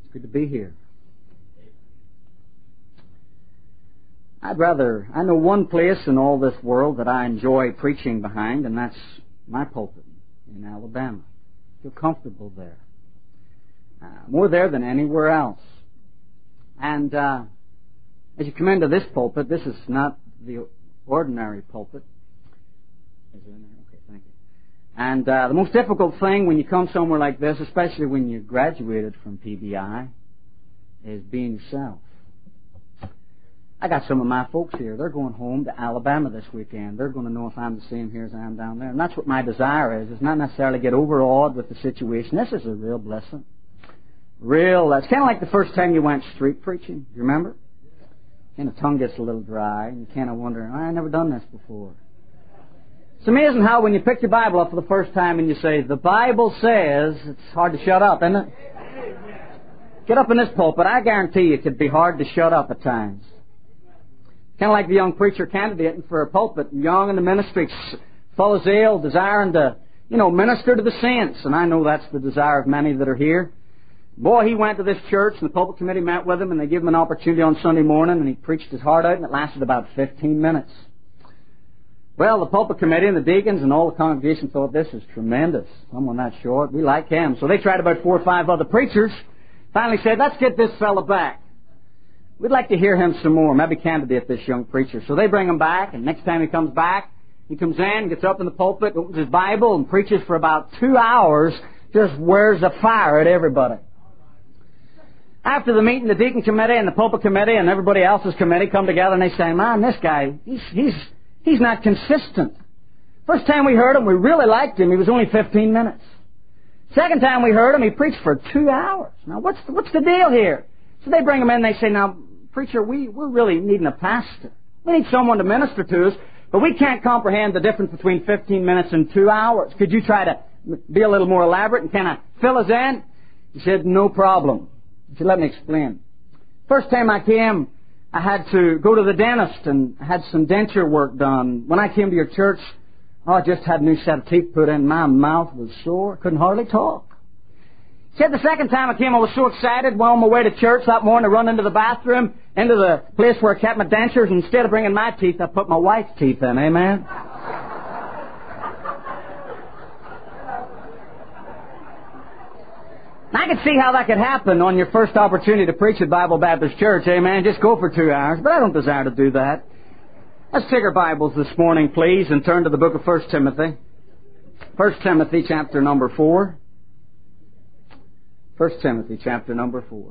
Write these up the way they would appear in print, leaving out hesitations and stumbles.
It's good to be here. I know one place in all this world that I enjoy preaching behind, and that's my pulpit in Alabama. I feel comfortable there. More there than anywhere else. And as you come into this pulpit, this is not the ordinary pulpit. Is it in there? Okay, thank you. And the most difficult thing when you come somewhere like this, especially when you graduated from PBI, is being yourself. I got some of my folks here. They're going home to Alabama this weekend. They're going to know if I'm the same here as I am down there. And that's what my desire is. It's not necessarily get overawed with the situation. This is a real blessing. It's kind of like the first time you went street preaching. You remember? And the tongue gets a little dry, and you kind of wonder, I've never done this before. It's amazing how when you pick your Bible up for the first time and you say, the Bible says, it's hard to shut up, isn't it? Get up in this pulpit. I guarantee you it could be hard to shut up at times. Kind of like the young preacher candidating for a pulpit, young in the ministry, full of zeal, desiring to, minister to the saints. And I know that's the desire of many that are here. Boy, he went to this church, and the pulpit committee met with him, and they gave him an opportunity on Sunday morning, and he preached his heart out, and it lasted about 15 minutes. Well, the pulpit committee and the deacons and all the congregation thought, this is tremendous. Someone that short, we like him. So they tried about 4 or 5 other preachers. Finally said, let's get this fella back. We'd like to hear him some more, maybe candidate this young preacher. So they bring him back, and next time he comes back, he comes in, gets up in the pulpit, opens his Bible, and preaches for about 2 hours, just wears a fire at everybody. After the meeting, the deacon committee and the pulpit committee and everybody else's committee come together, and they say, man, this guy, he's not consistent. First time we heard him, we really liked him. He was only 15 minutes. Second time we heard him, he preached for 2 hours. Now, what's the deal here? So they bring him in, and they say, now, preacher, we're really needing a pastor. We need someone to minister to us, but we can't comprehend the difference between 15 minutes and 2 hours. Could you try to be a little more elaborate and kind of fill us in? He said, no problem. He said, let me explain. First time I came, I had to go to the dentist and had some denture work done. When I came to your church, I just had a new set of teeth put in. My mouth was sore. Couldn't hardly talk. He said the second time I came, I was so excited. While on my way to church that morning, I run into the bathroom, into the place where I kept my dentures. And instead of bringing my teeth, I put my wife's teeth in. Amen? I could see how that could happen on your first opportunity to preach at Bible Baptist Church. Amen? Just go for 2 hours. But I don't desire to do that. Let's take our Bibles this morning, please, and turn to the book of 1 Timothy. 1 Timothy chapter number 4. 1 Timothy chapter number 4.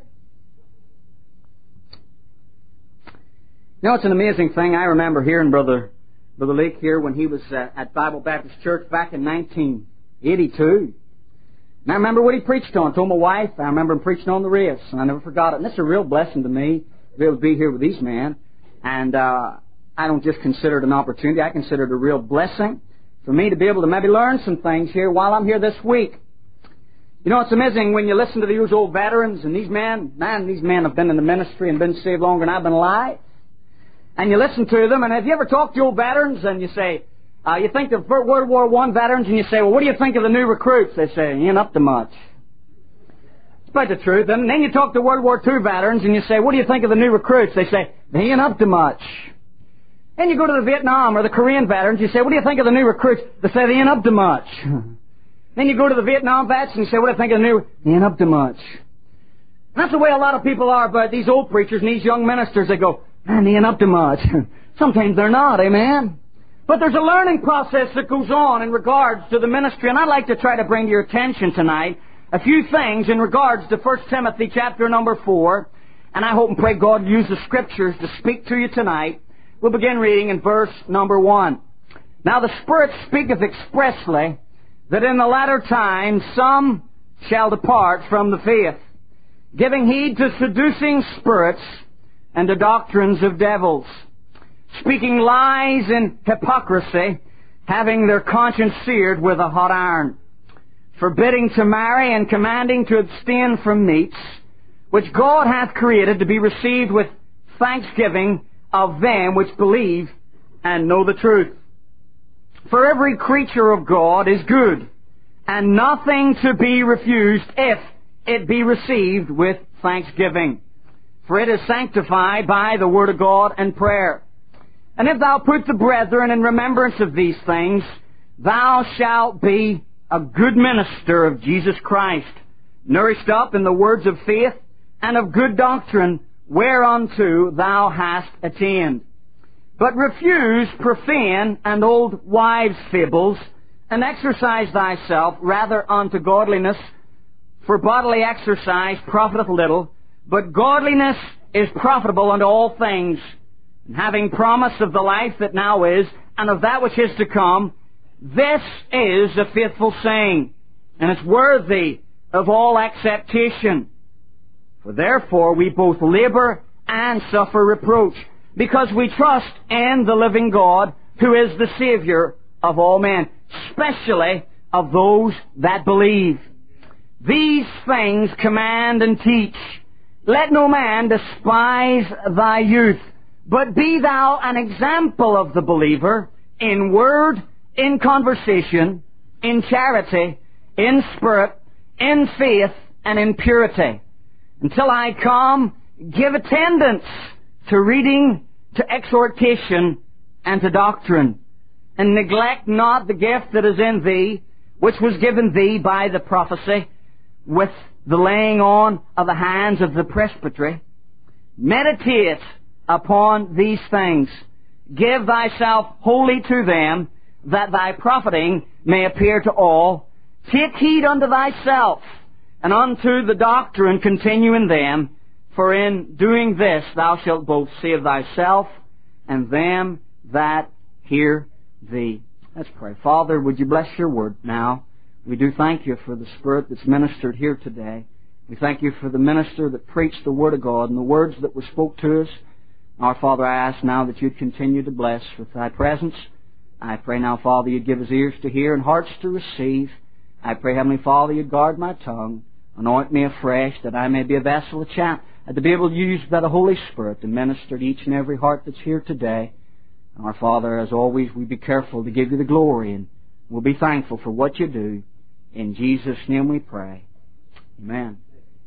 It's an amazing thing. I remember hearing Brother Lake here when he was at Bible Baptist Church back in 1982. And I remember what he preached on. Told my wife, I remember him preaching on the race, and I never forgot it. And it's a real blessing to me to be able to be here with these men. And I don't just consider it an opportunity. I consider it a real blessing for me to be able to maybe learn some things here while I'm here this week. It's amazing when you listen to these old veterans, and these men have been in the ministry and been saved longer than I've been alive. And you listen to them, and have you ever talked to old veterans, and you say, you think of World War I veterans, and you say, well, what do you think of the new recruits? They say, ain't up to much. It's quite the truth. And then you talk to World War II veterans, and you say, what do you think of the new recruits? They say, they ain't up to much. Then you go to the Vietnam or the Korean veterans, you say, what do you think of the new recruits? They say, they ain't up to much. Then you go to the Vietnam vets and you say, what do you think of the new? They ain't up to much. And that's the way a lot of people are about these old preachers and these young ministers. They go, man, they ain't up to much. Sometimes they're not, amen? But there's a learning process that goes on in regards to the ministry, and I'd like to try to bring to your attention tonight a few things in regards to 1 Timothy chapter number 4, and I hope and pray God use the Scriptures to speak to you tonight. We'll begin reading in verse number 1. Now the Spirit speaketh expressly that in the latter time some shall depart from the faith, giving heed to seducing spirits and to doctrines of devils, speaking lies in hypocrisy, having their conscience seared with a hot iron, forbidding to marry and commanding to abstain from meats, which God hath created to be received with thanksgiving of them which believe and know the truth. For every creature of God is good, and nothing to be refused if it be received with thanksgiving. For it is sanctified by the Word of God and prayer. And if thou put the brethren in remembrance of these things, thou shalt be a good minister of Jesus Christ, nourished up in the words of faith and of good doctrine, whereunto thou hast attained. But refuse profane and old wives' fables, and exercise thyself rather unto godliness, for bodily exercise profiteth little, but godliness is profitable unto all things, and having promise of the life that now is, and of that which is to come, this is a faithful saying, and it's worthy of all acceptation. For therefore we both labor and suffer reproach, because we trust in the living God, who is the Savior of all men, especially of those that believe. These things command and teach. Let no man despise thy youth, but be thou an example of the believer in word, in conversation, in charity, in spirit, in faith, and in purity. Until I come, give attendance to reading, to exhortation, and to doctrine. And neglect not the gift that is in thee, which was given thee by the prophecy, with the laying on of the hands of the presbytery. Meditate upon these things. Give thyself wholly to them, that thy profiting may appear to all. Take heed unto thyself, and unto the doctrine continue in them, for in doing this thou shalt both save thyself and them that hear thee. Let's pray. Father, would you bless your word now? We do thank you for the Spirit that's ministered here today. We thank you for the minister that preached the Word of God and the words that were spoke to us. Our Father, I ask now that you'd continue to bless with thy presence. I pray now, Father, you'd give us ears to hear and hearts to receive. I pray, Heavenly Father, you'd guard my tongue. Anoint me afresh, that I may be a vessel of chant, and to be able to use by the Holy Spirit to minister to each and every heart that's here today. And our Father, as always, we be careful to give you the glory, and we'll be thankful for what you do. In Jesus' name we pray. Amen.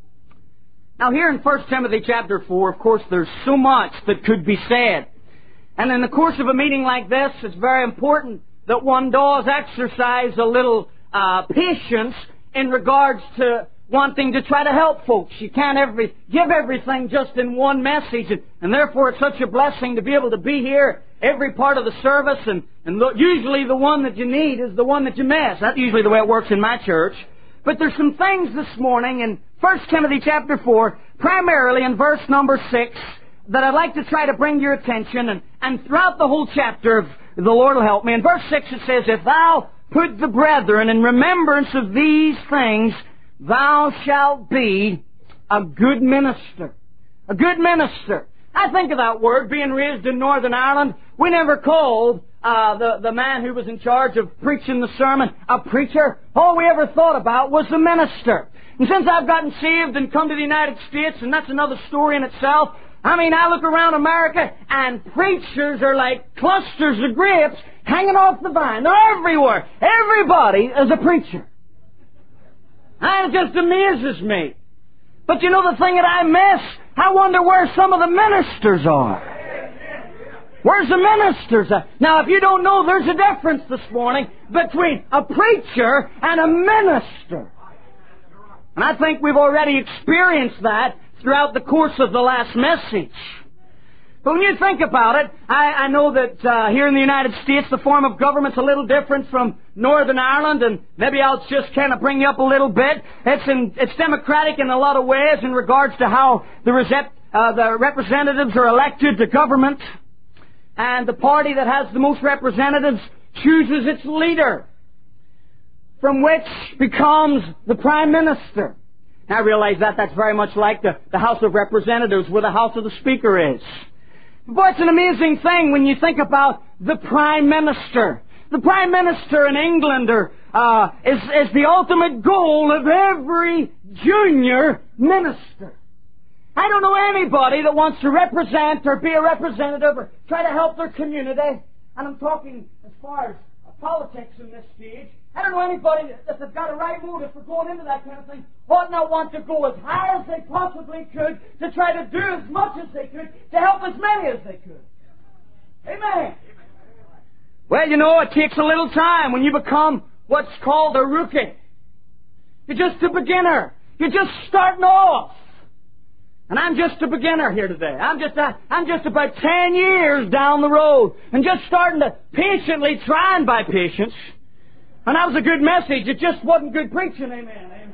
Now here in 1 Timothy chapter 4, of course, there's so much that could be said. And in the course of a meeting like this, it's very important that one does exercise a little patience in regards to wanting to try to help folks. You can't give everything just in one message, and therefore it's such a blessing to be able to be here every part of the service, and usually the one that you need is the one that you miss. That's usually the way it works in my church. But there's some things this morning in 1 Timothy chapter 4, primarily in verse number 6, that I'd like to try to bring to your attention, and throughout the whole chapter, the Lord will help me. In verse 6 it says, If thou put the brethren in remembrance of these things, thou shalt be a good minister. A good minister. I think of that word, being raised in Northern Ireland. We never called the man who was in charge of preaching the sermon a preacher. All we ever thought about was the minister. And since I've gotten saved and come to the United States, and that's another story in itself, I mean, I look around America and preachers are like clusters of grapes hanging off the vine. They're everywhere. Everybody is a preacher. And it just amazes me. But you know the thing that I miss? I wonder where some of the ministers are. Where's the ministers at? Now, if you don't know, there's a difference this morning between a preacher and a minister. And I think we've already experienced that throughout the course of the last message. But when you think about it, I know that here in the United States the form of government's a little different from Northern Ireland, and maybe I'll just kind of bring you up a little bit. It's democratic in a lot of ways in regards to how the representatives are elected to government, and the party that has the most representatives chooses its leader, from which becomes the Prime Minister. Now, I realize that's very much like the House of Representatives, where the House of the Speaker is. Boy, it's an amazing thing when you think about the Prime Minister. The Prime Minister in England is the ultimate goal of every junior minister. I don't know anybody that wants to represent or be a representative or try to help their community. And I'm talking as far as politics in this stage. I don't know anybody that's got a right motive for going into that kind of thing ought not want to go as high as they possibly could to try to do as much as they could to help as many as they could. Amen. Well, you know, it takes a little time when you become what's called a rookie. You're just a beginner. You're just starting off. And I'm just a beginner here today. I'm just about 10 years down the road and just starting to patiently try and buy patience. And that was a good message. It just wasn't good preaching. Amen. Amen.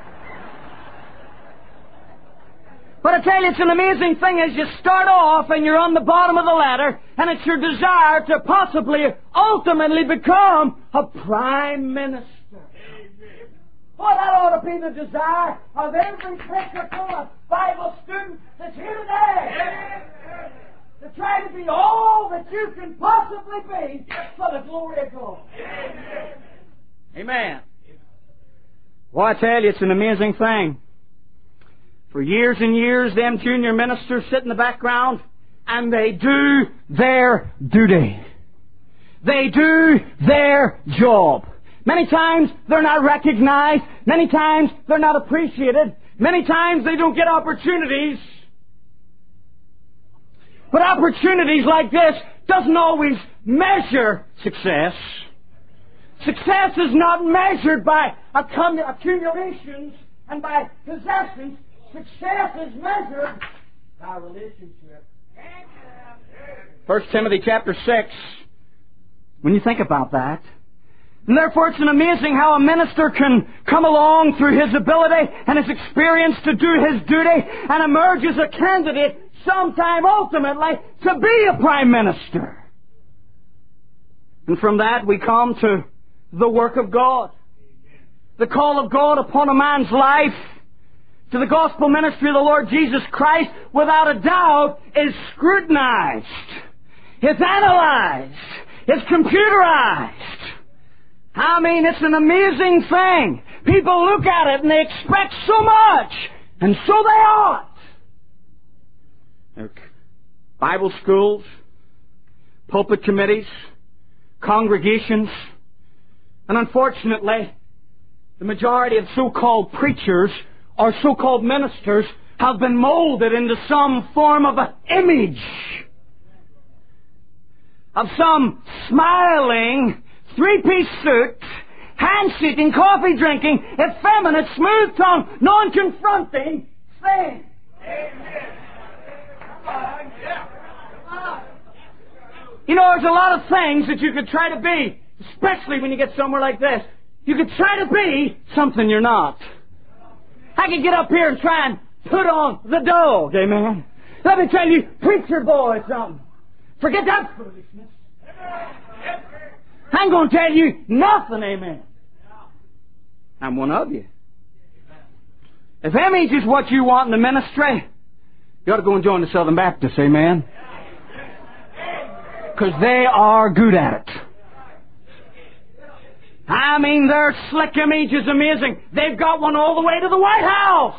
But I tell you, it's an amazing thing as you start off and you're on the bottom of the ladder and it's your desire to possibly ultimately become a prime minister. Well, that ought to be the desire of every Pensacola Bible student that's here today. To try to be all that you can possibly be for the glory of God. Amen. Well, I tell you, it's an amazing thing. For years and years, them junior ministers sit in the background and they do their duty. They do their job. Many times they're not recognized. Many times they're not appreciated. Many times they don't get opportunities. But opportunities like this doesn't always measure success. Success is not measured by accumulations and by possessions. Success is measured by relationship. 1 Timothy chapter 6. When you think about that, and therefore it's amazing how a minister can come along through his ability and his experience to do his duty and emerge as a candidate sometime ultimately to be a prime minister. And from that we come to the work of God. The call of God upon a man's life to the gospel ministry of the Lord Jesus Christ, without a doubt, is scrutinized. It's analyzed. It's computerized. I mean, it's an amazing thing. People look at it and they expect so much, and so they ought. Bible schools, pulpit committees, congregations, and unfortunately, the majority of so-called preachers or so-called ministers have been molded into some form of an image of some smiling, three-piece suit, hand-shaking, coffee-drinking, effeminate, smooth-tongued, non-confronting thing. You know, there's a lot of things that you could try to be, especially when you get somewhere like this. You could try to be something you're not. I could get up here and try and put on the dog, amen. Let me tell you, preacher boy, something. Forget that foolishness. I'm going to tell you nothing, amen. I'm one of you. If image is what you want in the ministry, you ought to go and join the Southern Baptists, amen. Because they are good at it. I mean, their slick image is amazing. They've got one all the way to the White House.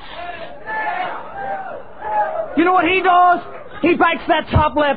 You know what he does? He bites that top lip.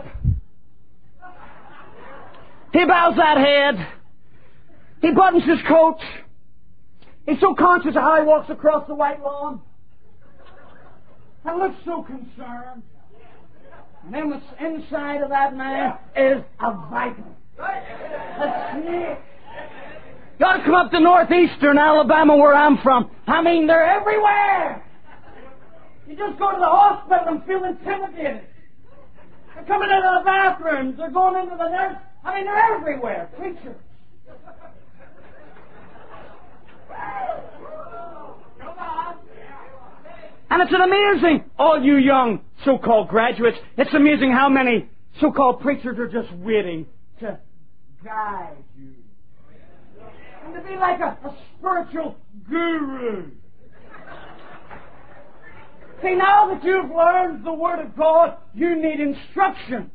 He bows that head. He buttons his coat. He's so conscious of how he walks across the white lawn. And looks so concerned. And then the inside of that man is a viper. A snake. You ought to come up to northeastern Alabama where I'm from. I mean, they're everywhere. You just go to the hospital and feel intimidated. They're coming into the bathrooms. They're going into the nurse. I mean, they're everywhere. Preachers. And it's an amazing, all you young so-called graduates, it's amazing how many so-called preachers are just waiting to guide you. And to be like a spiritual guru. See, now that you've learned the Word of God, you need instruction.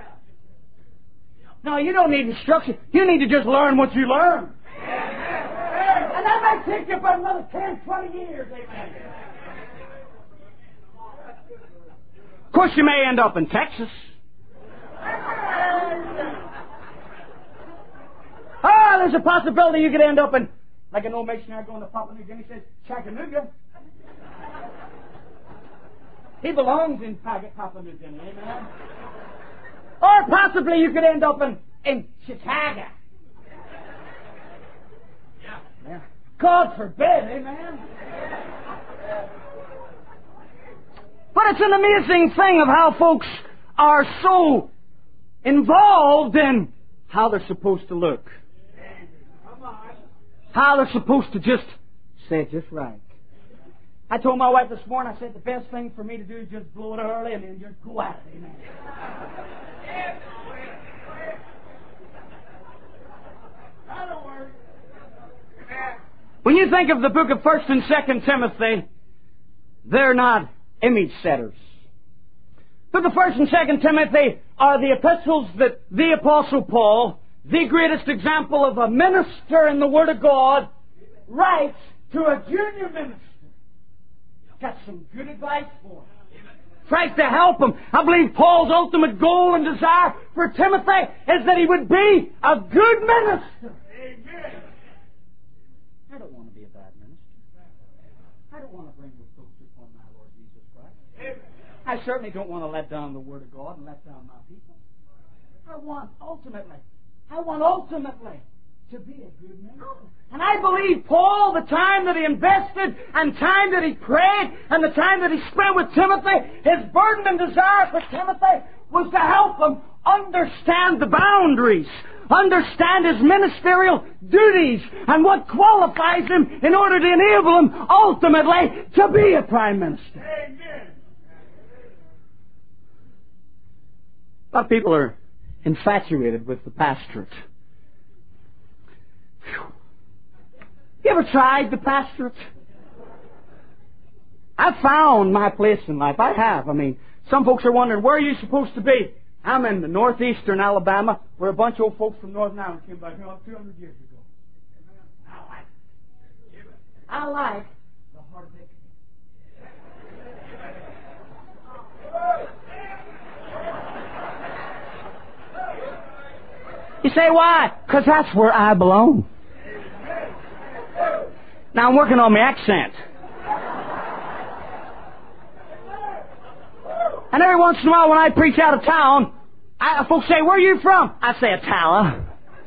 No, you don't need instruction. You need to just learn what you learn. And that might take you about another 10, 20 years. Amen. Of course, you may end up in Texas. Oh, there's a possibility you could end up in Like an old missionary going to Papua New Guinea says, Chattanooga. He belongs in Papua New Guinea, amen? Or possibly you could end up in Chicago. Yeah. God forbid, amen? But it's an amazing thing of how folks are so involved in how they're supposed to look. How they're supposed to just say it just right. I told my wife this morning, I said, the best thing for me to do is just blow it early and then just go at it. Amen. When you think of the book of 1st and 2nd Timothy, they're not image setters. The book of 1st and 2nd Timothy are the epistles that the Apostle Paul, the greatest example of a minister in the Word of God, writes to a junior minister. Got some good advice for him. Tries to help him. I believe Paul's ultimate goal and desire for Timothy is that he would be a good minister. Amen. I don't want to be a bad minister. I don't want to bring reproach upon my Lord Jesus Christ. Amen. I certainly don't want to let down the Word of God and let down my people. I want ultimately to be a good minister. And I believe Paul, the time that he invested and time that he prayed and the time that he spent with Timothy, his burden and desire for Timothy was to help him understand the boundaries, understand his ministerial duties and what qualifies him in order to enable him ultimately to be a prime minister. Amen. A lot of people are infatuated with the pastorate. You ever tried the pastorate? I've found my place in life. I have. I mean, some folks are wondering, where are you supposed to be? I'm in the northeastern Alabama, where a bunch of old folks from Northern Ireland came back here 200 years ago. I like the hard lick. You say, why? Because that's where I belong. Now I'm working on my accent. And every once in a while when I preach out of town, folks say, where are you from? I say, Attala.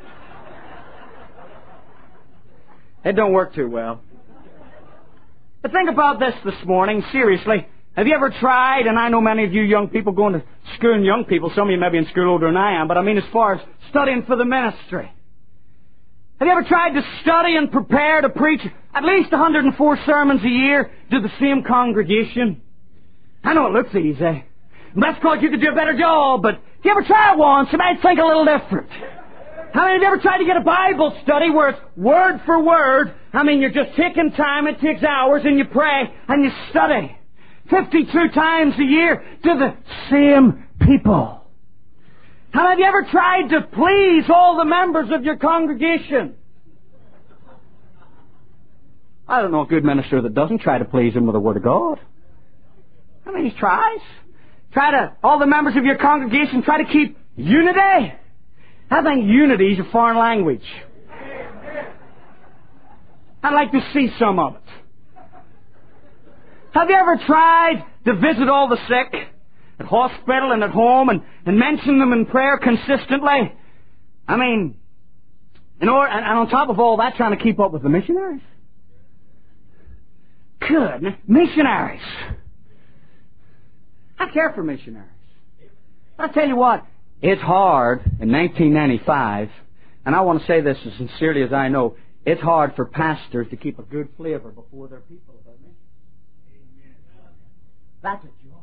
It don't work too well. But think about this morning, seriously. Have you ever tried, and I know many of you young people going to school, and young people, some of you may be in school older than I am, but I mean as far as studying for the ministry. Have you ever tried to study and prepare to preach at least 104 sermons a year to the same congregation? I know it looks easy. That's because you could do a better job, but if you ever try it once, you might think a little different. How many of you ever tried to get a Bible study where it's word for word? I mean, you're just taking time, it takes hours, and you pray, and you study 52 times a year to the same people. How many of you ever tried to please all the members of your congregation? I don't know a good minister that doesn't try to please them with the Word of God. I mean, he tries. All the members of your congregation try to keep unity. I think unity is a foreign language. I'd like to see some of it. Have you ever tried to visit all the sick at hospital and at home and mention them in prayer consistently? I mean, and on top of all that, trying to keep up with the missionaries. Good. Missionaries. I care for missionaries. I'll tell you what, it's hard in 1995, and I want to say this as sincerely as I know, it's hard for pastors to keep a good flavor before their people about me. That's a job.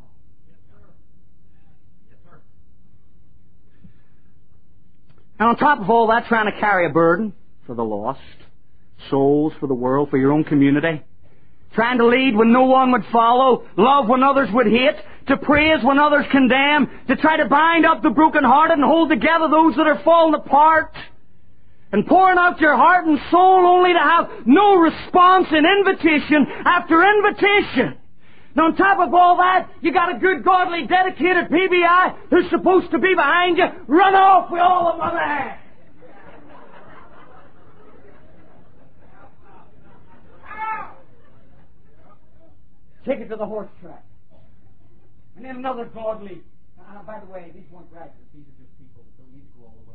And on top of all that, trying to carry a burden for the lost, souls for the world, for your own community. Trying to lead when no one would follow, love when others would hate, to praise when others condemn, to try to bind up the brokenhearted and hold together those that are fallen apart, and pouring out your heart and soul only to have no response in invitation after invitation. Now on top of all that, you got a good, godly, dedicated PBI who's supposed to be behind you. Run off with all of one hand. take it to the horse track. And then another godly. By the way, these weren't graduates. These are just people that don't need to go all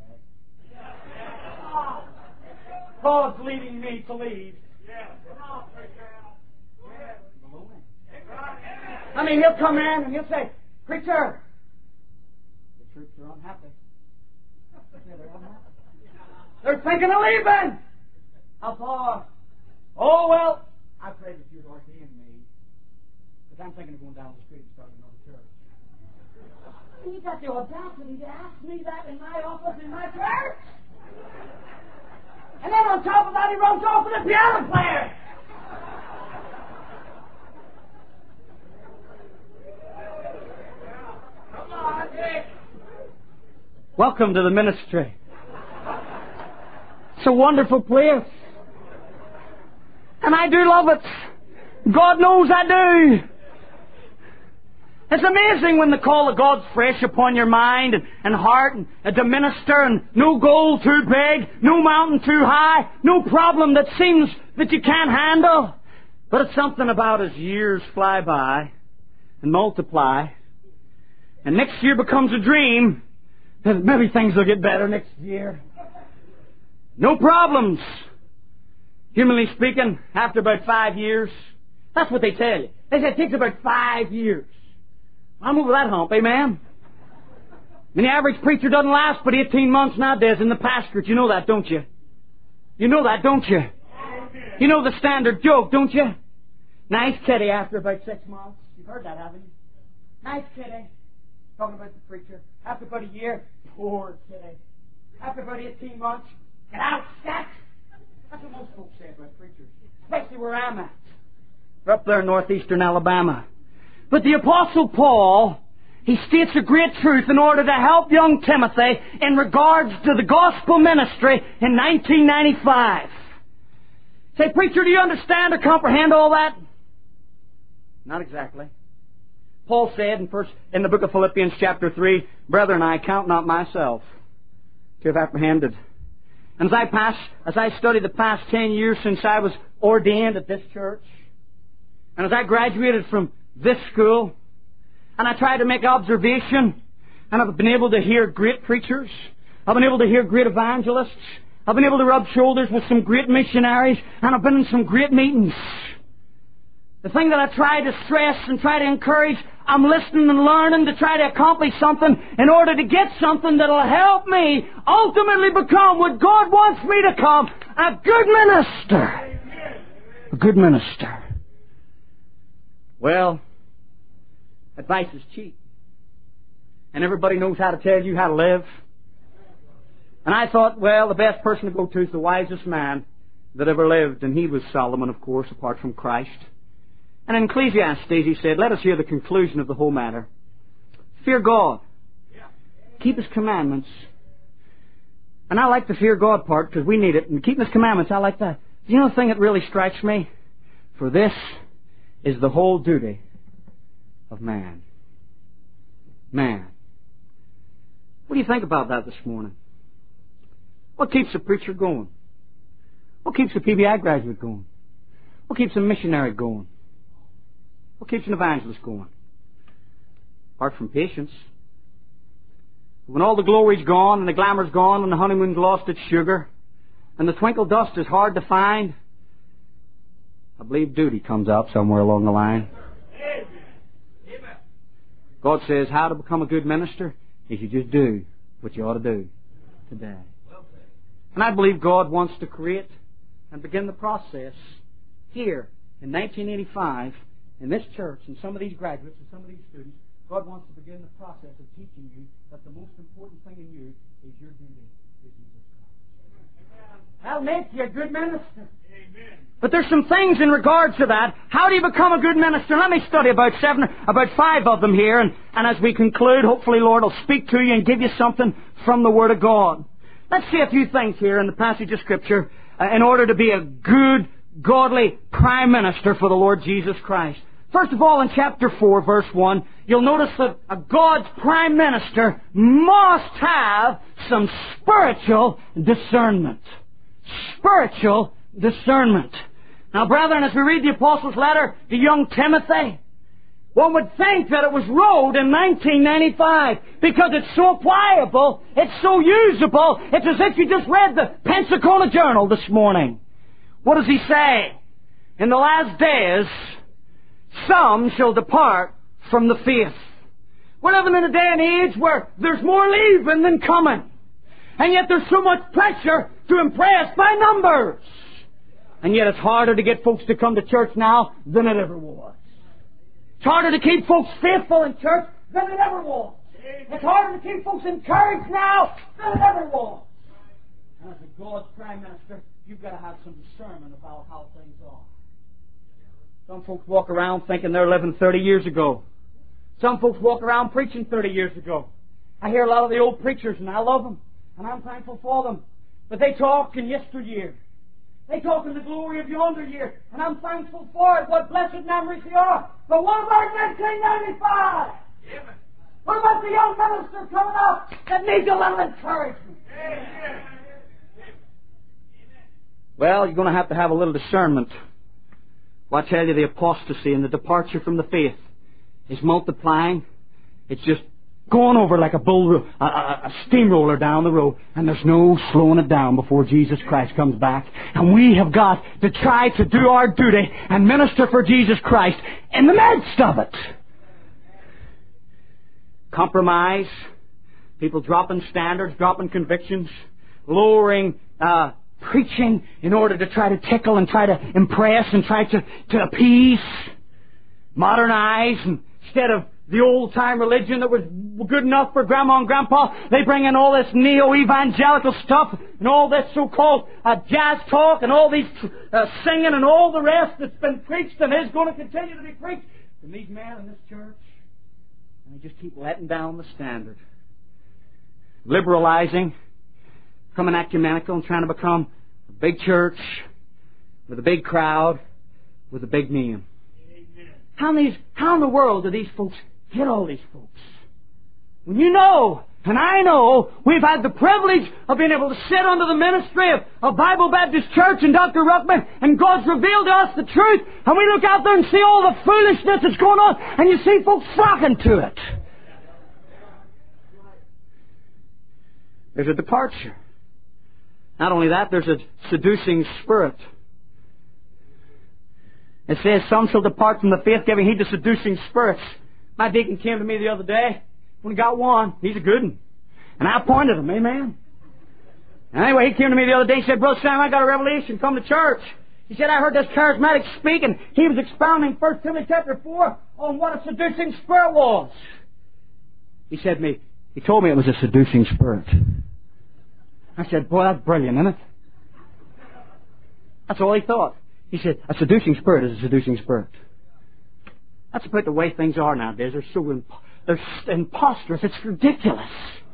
the way. God's leading me to lead. I mean, he'll come in and he'll say, "Preacher, the troops are unhappy. They're thinking of leaving." How far? "Oh, well, I pray that you'd ordain me, because I'm thinking of going down the street and starting another church." And you got the audacity to ask me that in my office in my church? And then on top of that, he runs off with a piano player. Come on, Dick. Welcome to the ministry. It's a wonderful place. And I do love it. God knows I do. It's amazing when the call of God's fresh upon your mind and heart and to minister, and no goal too big, no mountain too high, no problem that seems that you can't handle. But it's something about as years fly by and multiply, and next year becomes a dream, that maybe things will get better next year. No problems. Humanly speaking, after about 5 years, that's what they tell you. They say it takes about 5 years. I'm over that hump, amen? And the average preacher doesn't last but 18 months nowadays in the pastorate. You know that, don't you? You know that, don't you? You know the standard joke, don't you? Nice kitty after about 6 months. You've heard that, haven't you? Nice kitty. Talking about the preacher. After about a year, poor kitty. After about 18 months, get out, scat. That's what most folks say about preachers. Especially where I'm at. We're up there in northeastern Alabama. But the Apostle Paul, he states a great truth in order to help young Timothy in regards to the gospel ministry in 1995. Say, "Preacher, do you understand or comprehend all that?" Not exactly. Paul said in the book of Philippians chapter 3, "Brethren, I count not myself to have apprehended." And as I study the past 10 years since I was ordained at this church, and as I graduated from this school, and I try to make observation, and I've been able to hear great preachers, I've been able to hear great evangelists, I've been able to rub shoulders with some great missionaries, and I've been in some great meetings. The thing that I try to stress and try to encourage, I'm listening and learning to try to accomplish something in order to get something that'll help me ultimately become what God wants me to become, a good minister. A good minister. Well, advice is cheap. And everybody knows how to tell you how to live. And I thought, well, the best person to go to is the wisest man that ever lived. And he was Solomon, of course, apart from Christ. And in Ecclesiastes, he said, "Let us hear the conclusion of the whole matter. Fear God. Keep His commandments." And I like the fear God part because we need it. And keep His commandments, I like that. You know the thing that really strikes me? For this is the whole duty of man. Man. What do you think about that this morning? What keeps a preacher going? What keeps a PBI graduate going? What keeps a missionary going? What keeps an evangelist going? Apart from patience. When all the glory's gone and the glamour's gone and the honeymoon's lost its sugar and the twinkle dust is hard to find, I believe duty comes out somewhere along the line. God says how to become a good minister is you just do what you ought to do today. And I believe God wants to create and begin the process here in 1985 in this church and some of these graduates and some of these students. God wants to begin the process of teaching you that the most important thing in you is your duty to Jesus Christ. That'll make you a good minister. Amen. But there's some things in regards to that. How do you become a good minister? Let me study about 5 of them here, and as we conclude, hopefully Lord will speak to you and give you something from the Word of God. Let's see a few things here in the passage of Scripture in order to be a good, godly prime minister for the Lord Jesus Christ. First of all, in chapter 4, verse 1, you'll notice that a God's prime minister must have some spiritual discernment. Spiritual discernment. Now, brethren, as we read the Apostles' letter to young Timothy, one would think that it was wrote in 1995 because it's so pliable, it's so usable, it's as if you just read the Pensacola Journal this morning. What does he say? In the last days, some shall depart from the faith. We're living in a day and age where there's more leaving than coming. And yet there's so much pressure to impress by numbers. And yet it's harder to get folks to come to church now than it ever was. It's harder to keep folks faithful in church than it ever was. It's harder to keep folks encouraged now than it ever was. And as a God's Prime Minister, you've got to have some discernment about how things are. Some folks walk around thinking they're living 30 years ago. Some folks walk around preaching 30 years ago. I hear a lot of the old preachers, and I love them, and I'm thankful for them. But they talk in yesteryear. They talk in the glory of yonder year, and I'm thankful for it. What blessed memories they are. But what about 1995? What about the young minister coming up that needs a little encouragement? Well, you're going to have a little discernment. Well, I tell you, the apostasy and the departure from the faith is multiplying. It's just going over like a steamroller down the road, and there's no slowing it down before Jesus Christ comes back. And we have got to try to do our duty and minister for Jesus Christ in the midst of it. Compromise, people dropping standards, dropping convictions, lowering preaching in order to try to tickle and try to impress and try to appease, modernize, and instead of the old-time religion that was good enough for Grandma and Grandpa, they bring in all this neo-evangelical stuff and all this so-called jazz talk and all these singing and all the rest that's been preached and is going to continue to be preached from these men in this church. And they just keep letting down the standard. Liberalizing, becoming ecumenical and trying to become a big church with a big crowd with a big name. How in the world do these folks get all these folks? When you know, and I know, we've had the privilege of being able to sit under the ministry of Bible Baptist Church and Dr. Ruckman, and God's revealed to us the truth, and we look out there and see all the foolishness that's going on, and you see folks flocking to it. There's a departure. Not only that, there's a seducing spirit. It says, some shall depart from the faith, giving heed to seducing spirits. My deacon came to me the other day. When he got one, he's a good one. And I appointed him, amen. And anyway, he came to me the other day. He said, Brother Sam, I got a revelation. Come to church. He said, I heard this charismatic speak, and he was expounding 1 Timothy chapter 4 on what a seducing spirit was. He told me it was a seducing spirit. I said, boy, that's brilliant, isn't it? That's all he thought. He said, a seducing spirit is a seducing spirit. That's about the way things are nowadays. They're imposterous. It's ridiculous.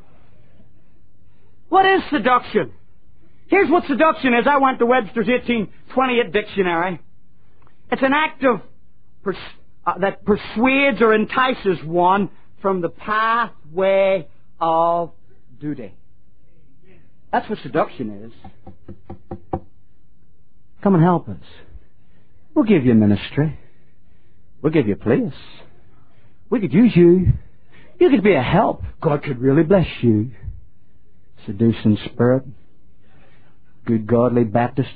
What is seduction? Here's what seduction is. I went to Webster's 1828 dictionary. It's an act of that persuades or entices one from the pathway of duty. That's what seduction is. Come and help us. We'll give you a ministry. We'll give you a place. We could use you. You could be a help. God could really bless you. Seducing spirit. Good godly Baptists.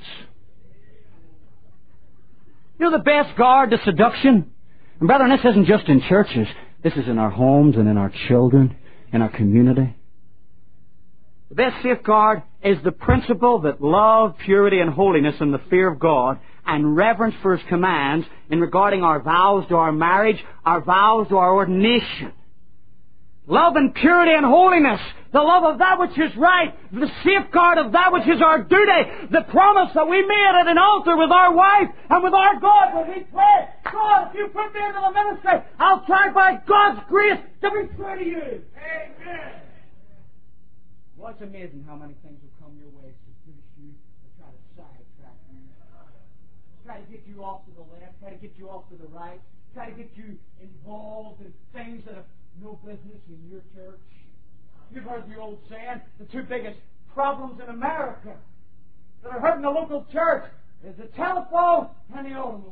You know the best guard to seduction? And brethren, this isn't just in churches. This is in our homes and in our children, in our community. The best safeguard is the principle that love, purity, and holiness and the fear of God and reverence for His commands in regarding our vows to our marriage, our vows to our ordination. Love and purity and holiness, the love of that which is right, the safeguard of that which is our duty, the promise that we made at an altar with our wife and with our God when we pray, God, if you put me into the ministry, I'll try by God's grace to be true to you. Amen. Well, it's amazing how many things will come your way to seduce you, to try to sidetrack you, try to get you off to the left, try to get you off to the right, try to get you involved in things that have no business in your church. You've heard the old saying, the two biggest problems in America that are hurting the local church is the telephone in the automobile.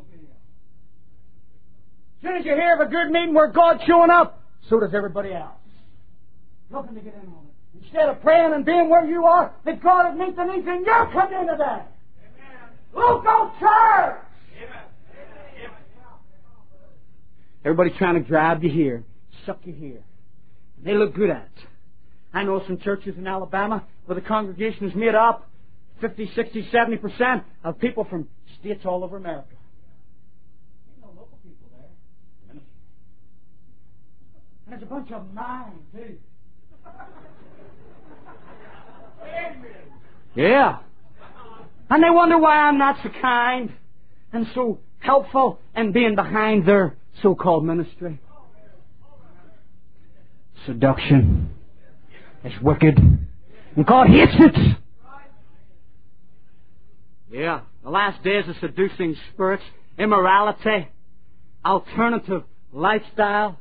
As soon as you hear of a good meeting where God's showing up, so does everybody else. Looking to get in on it. Instead of praying and being where you are, that God would meet the needs in your community today. Local church! Everybody's trying to drive you here, suck you here. They look good at it. I know some churches in Alabama where the congregation is made up 50, 60, 70% of people from states all over America. Ain't no local people there. And there's a bunch of mine, too. Yeah. And they wonder why I'm not so kind and so helpful and being behind their so-called ministry. Seduction is wicked, and God hates it. Yeah, the last days of seducing spirits, immorality, alternative lifestyle.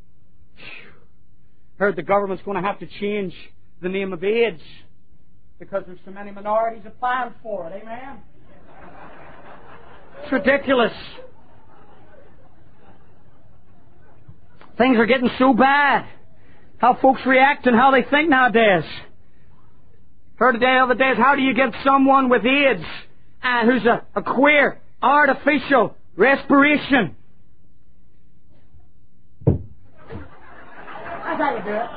Heard the government's going to have to change the name of AIDS because there's so many minorities applying for it. Amen? It's ridiculous. Things are getting so bad. How folks react and how they think nowadays. Heard the other days, how do you get someone with AIDS who's a queer, artificial respiration? That's how you do it.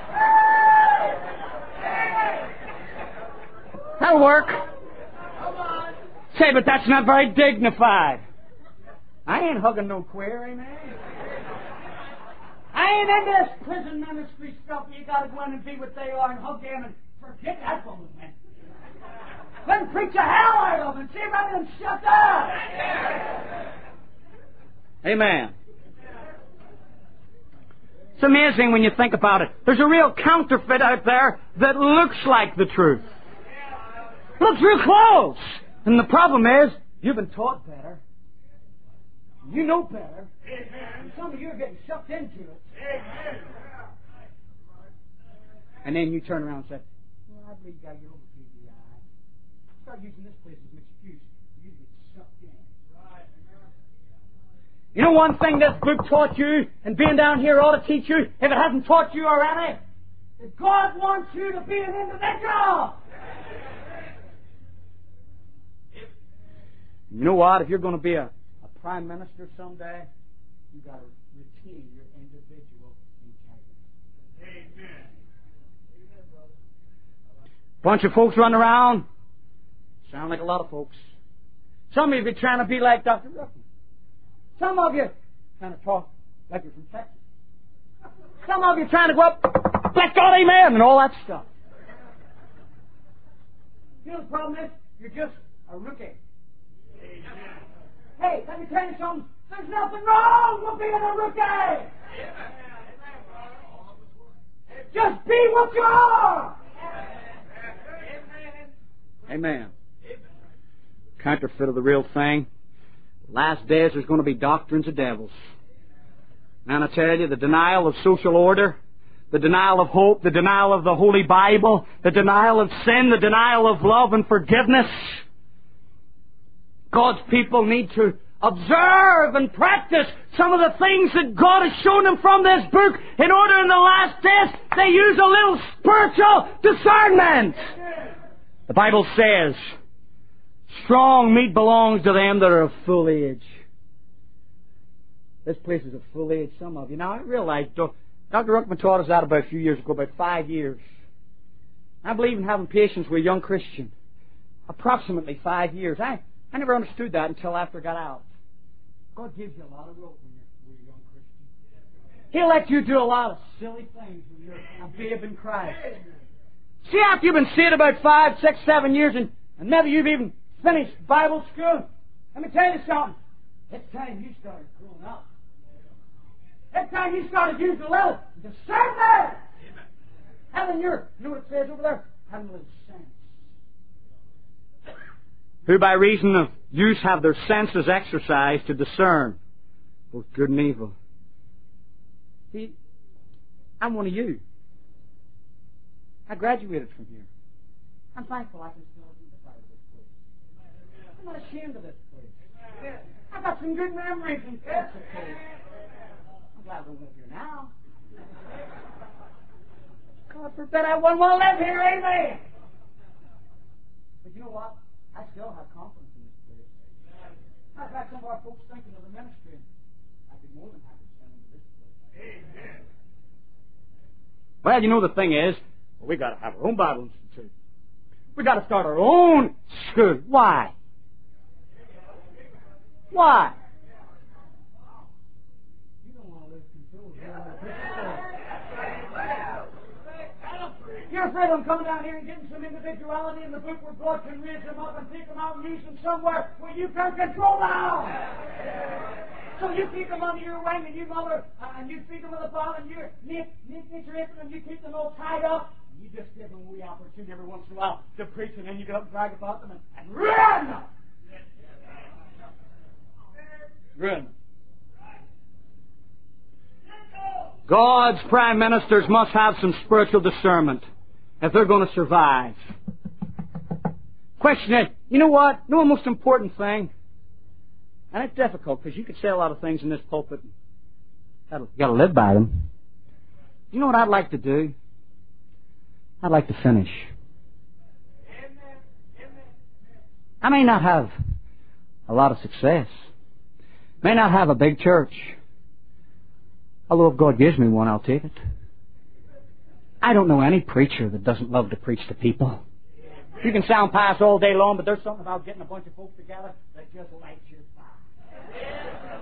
That'll work. Say, but that's not very dignified. I ain't hugging no queer, amen? I ain't in this prison ministry stuff. You gotta go in and be what they are and hug them and forget that woman, man. Let them preach the hell out of them and see if I can shut up. Amen. It's amazing when you think about it. There's a real counterfeit out there that looks like the truth. Looks real close. And the problem is, you've been taught better. You know better. And some of you are getting sucked into it. And then you turn around and say, well, I believe you got your own PBI. Start using this place as an excuse. You get sucked in. You know one thing this book taught you, and being down here ought to teach you, if it hasn't taught you already, that God wants you to be an individual. You know what? If you're going to be a prime minister someday, you've got to retain your individual integrity. Amen. Bunch of folks running around. Sound like a lot of folks. Some of you are trying to be like Dr. Ruckman. Some of you trying to talk like you're from Texas. Some of you trying to go up, bless God, amen, and all that stuff. You know the problem is, you're just a rookie. Hey, let me tell you something. There's nothing wrong with being a rookie. Just be what you are. Amen. Counterfeit of the real thing. Last days there's going to be doctrines of devils. And I tell you, the denial of social order, the denial of hope, the denial of the Holy Bible, the denial of sin, the denial of love and forgiveness. God's people need to observe and practice some of the things that God has shown them from this book in order in the last days they use a little spiritual discernment. The Bible says, strong meat belongs to them that are of full age. This place is of full age, some of you. Now, I realize Dr. Ruckman taught us that about a few years ago, about 5 years. I believe in having patience with a young Christian. Approximately 5 years. I never understood that until after I got out. God gives you a lot of rope when you're a young Christian. He'll let you do a lot of silly things when you're a babe in Christ. See, after you've been saved about 5, 6, 7 years and maybe you've even finished Bible school, let me tell you something. It's time you started growing up. It's time you started using a little discernment. Having your, you know what it says over there? Having a little sense. Who by reason of use have their senses exercised to discern both good and evil. See, I'm one of you. I graduated from here. I'm thankful I can still identify with this place. I'm not ashamed of this place. some good memories and that's okay. I'm glad I don't live here now. God forbid I wouldn't want to live here, amen. But you know what? I still have confidence in this place. I've got some of our folks thinking of the ministry. I'd be more than happy to send them to this place. Amen. Well, you know the thing is, we got to have our own Bible Institute. We got to start our own school. Why? Why? You don't want to lose control here. You're afraid of them coming down here and getting some individuality in the book where God can raise them up and take them out and use them somewhere where you can control them. So you keep them under your wing and you mother and you feed them with a ball and you're nature and you keep them all tied up. You just give them a wee opportunity every once in a while to preach and then you get up and brag about them and ruin them. Ruin them. God's prime ministers must have some spiritual discernment if they're going to survive. Question is, you know what? You know the most important thing? And it's difficult because you could say a lot of things in this pulpit. You've got to live by them. You know what I'd like to do? I'd like to finish. I may not have a lot of success. May not have a big church. Although if God gives me one, I'll take it. I don't know any preacher that doesn't love to preach to people. You can sound pious all day long, but there's something about getting a bunch of folks together that just lights your fire.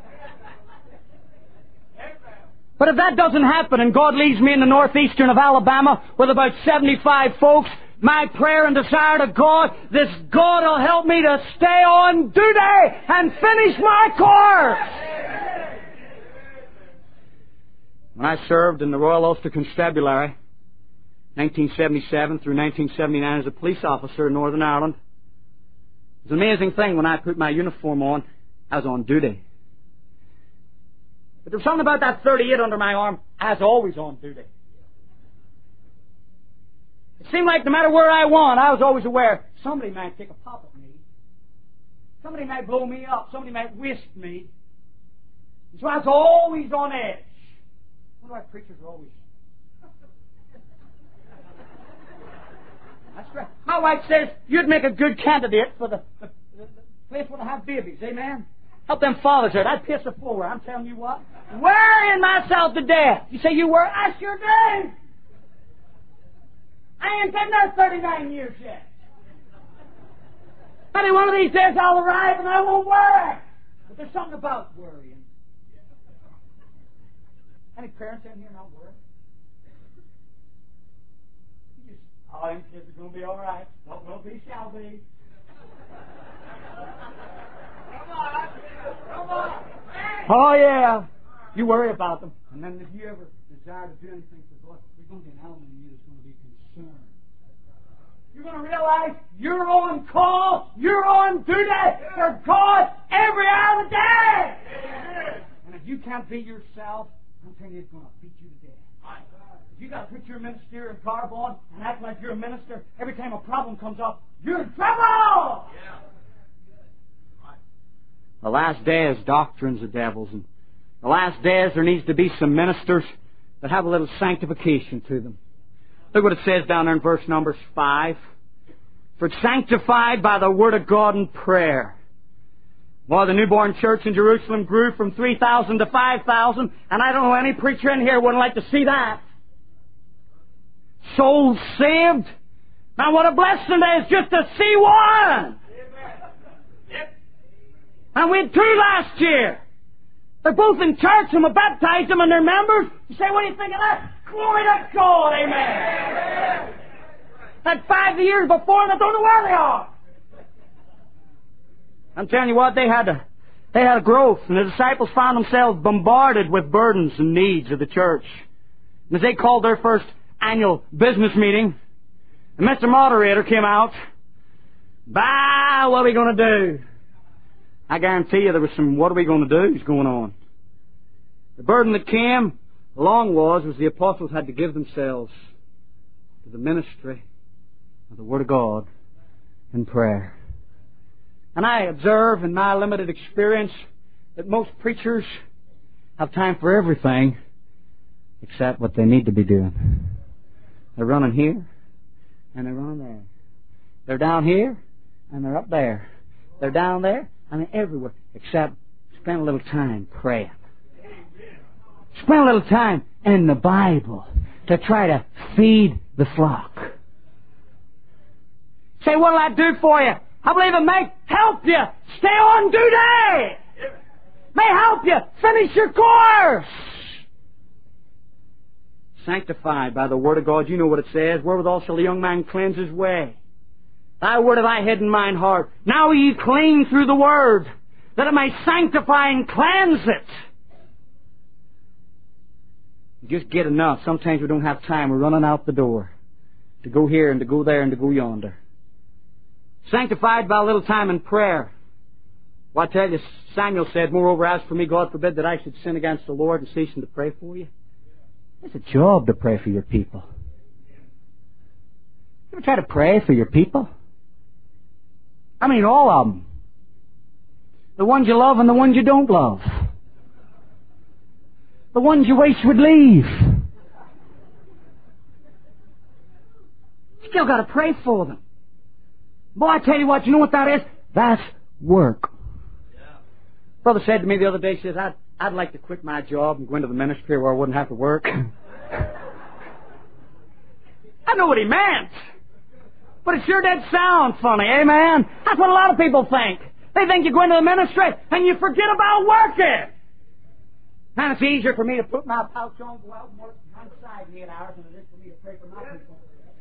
But if that doesn't happen and God leaves me in the northeastern of Alabama with about 75 folks, my prayer and desire to God, this God will help me to stay on duty and finish my course. When I served in the Royal Ulster Constabulary, 1977 through 1979 as a police officer in Northern Ireland, it was an amazing thing when I put my uniform on, I was on duty. But there was something about that 38 under my arm, I was always on duty. It seemed like no matter where I went, I was always aware somebody might take a pop at me. Somebody might blow me up. Somebody might whisk me. And so I was always on edge. I wonder why preachers are always... That's right. My wife says you'd make a good candidate for the place where they have babies. Amen? Help them fathers out. I'd piss the floor. I'm telling you what. Worrying myself to death. You say you were? I sure do. I ain't been there 39 years yet. Maybe one of these days I'll arrive and I won't worry. But there's something about worrying. Any parents in here not worried? Oh, them kids are going to be all right. What will be shall be. Come on. Come on. Oh, yeah. You worry about them. And then if you ever desire to do anything for God, there's going to be an element in you that's going to be concerned. You're going to realize you're on call, you're on duty for God every hour of the day. And if you can't be yourself, I'm telling you, it's going to beat you to death. You got to put your ministerial garb on and act like you're a minister. Every time a problem comes up, you're in trouble! Yeah. The last days, doctrines of devils. And the last days, there needs to be some ministers that have a little sanctification to them. Look what it says down there in verse number 5. For it's sanctified by the Word of God and prayer. Well, the newborn church in Jerusalem grew from 3,000 to 5,000, and I don't know any preacher in here wouldn't like to see that. Souls saved. Now what a blessing it is just to see one. Yep. And we had 2 last year. They're both in church and we baptized them and they're members. You say, what do you think of that? Glory to God, amen. That 5 years before, they don't know where they are. I'm telling you what, they had a growth, and the disciples found themselves bombarded with burdens and needs of the church. And as they called their first annual business meeting, and Mr. Moderator came out, what are we going to do? I guarantee you there was some what are we going to do going on. The burden that came along was the apostles had to give themselves to the ministry of the Word of God and prayer. And I observe in my limited experience that most preachers have time for everything except what they need to be doing. They're running here and they're running there. They're down here and they're up there. They're down there and they're everywhere except spend a little time praying. Spend a little time in the Bible to try to feed the flock. Say, what'll I do for you? I believe it may help you stay on duty. May help you finish your course. Sanctified by the Word of God. You know what it says. Wherewithal shall the young man cleanse his way? Thy word have I hid in mine heart. Now ye clean through the Word, that it may sanctify and cleanse it. Just get enough. Sometimes we don't have time. We're running out the door to go here and to go there and to go yonder. Sanctified by a little time in prayer. Well, I tell you, Samuel said, moreover, as for me, God forbid that I should sin against the Lord and ceasing to pray for you. It's a job to pray for your people. You ever try to pray for your people? I mean, all of them. The ones you love and the ones you don't love. The ones you wish would leave. Still got to pray for them. Boy, I tell you what, you know what that is? That's work. Brother said to me the other day, he says, I'd like to quit my job and go into the ministry where I wouldn't have to work. I know what he meant. But it sure did sound funny, amen? That's what a lot of people think. They think you go into the ministry and you forget about working. And it's easier for me to put my pouch on, go out and work on the side in 8 hours than it is for me to pray for my people.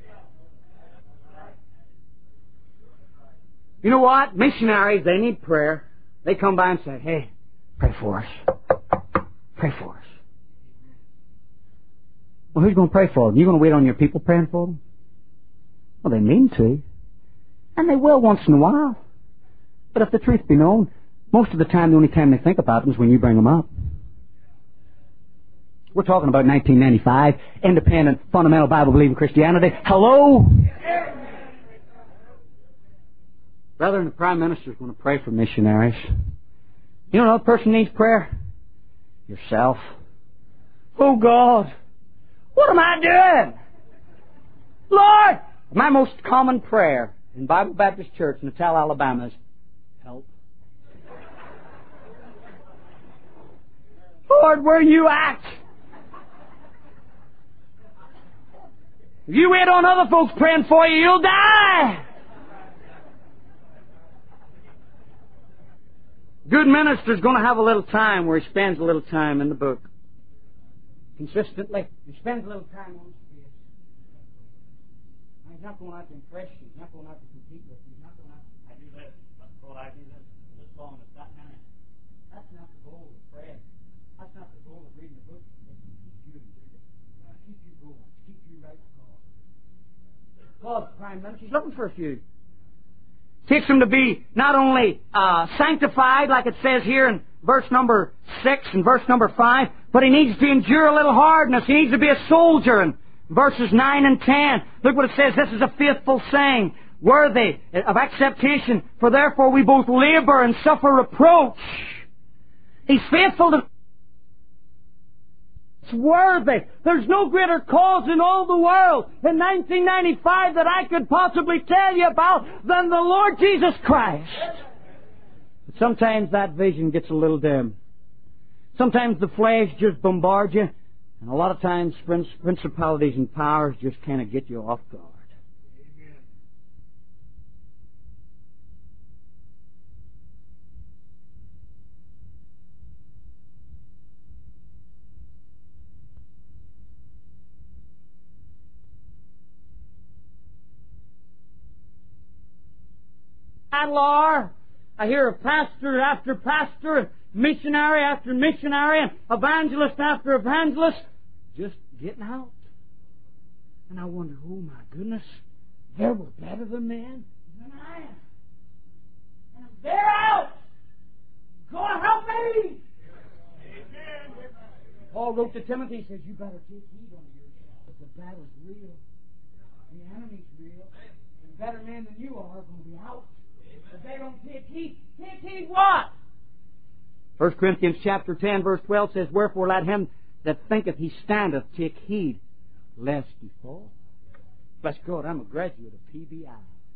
You know what? Missionaries, they need prayer. They come by and say, hey, pray for us. Pray for us. Well, who's going to pray for them? You going to wait on your people praying for them? Well, they mean to. And they will once in a while. But if the truth be known, most of the time, the only time they think about them is when you bring them up. We're talking about 1995, independent, fundamental Bible-believing Christianity. Hello? Brethren, the Prime Minister is going to pray for missionaries. You know another person needs prayer? Yourself. Oh, God, what am I doing? Lord, my most common prayer in Bible Baptist Church in Natal, Alabama is, help. Lord, where are you at? If you wait on other folks praying for you, you'll die. Good minister's going to have a little time where he spends a little time in the book. Consistently. He spends a little time on his face. He's not going out to impress you. He's not going out to compete with you. He's not going out to, I do this. I do this long as that minute. That's not the goal of prayer. That's not the goal of reading the book. It's to keep you to keep you going. To keep you right with God. God's Prime Minister, He's looking for a few. Takes them to be not only sanctified, like it says here in verse number 6 and verse number 5, but he needs to endure a little hardness. He needs to be a soldier. In verses 9 and 10, look what it says. This is a faithful saying, worthy of acceptation, for therefore we both labor and suffer reproach. He's faithful to... It's worthy. There's no greater cause in all the world in 1995 that I could possibly tell you about than the Lord Jesus Christ. But sometimes that vision gets a little dim. Sometimes the flesh just bombards you, and a lot of times principalities and powers just kind of get you off guard. I hear of pastor after pastor, missionary after missionary, and evangelist after evangelist just getting out. And I wonder, oh my goodness, they were better than I am. And they're out. God help me. Amen. Paul wrote to Timothy, he says, you better take heed unto yourself. The battle's real. The enemy's real. And better men than you are going to be out. If they don't take heed what? 1 Corinthians chapter 10, verse 12 says, Wherefore let him that thinketh he standeth take heed, lest he fall. Bless God, I'm a graduate of PBI.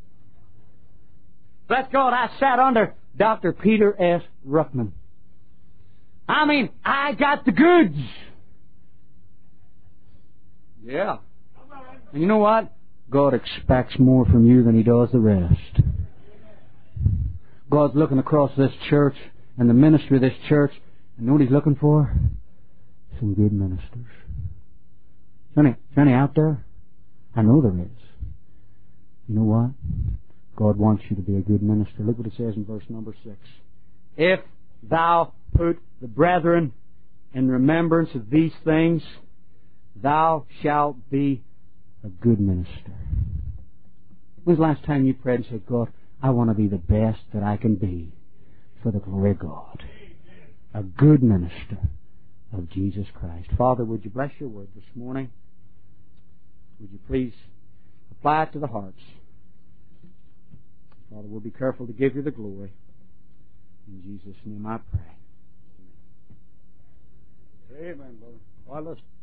Bless God, I sat under Dr. Peter S. Ruckman. I mean, I got the goods. Yeah. And you know what? God expects more from you than He does the rest. God's looking across this church and the ministry of this church, and know what He's looking for? Some good ministers. Is there any out there? I know there is. You know what? God wants you to be a good minister. Look what it says in verse number 6. If thou put the brethren in remembrance of these things, thou shalt be a good minister. When's the last time you prayed and said, God, I want to be the best that I can be for the glory of God? A good minister of Jesus Christ. Father, would you bless your word this morning? Would you please apply it to the hearts? Father, we'll be careful to give you the glory. In Jesus' name I pray. Amen, brother. Well, let's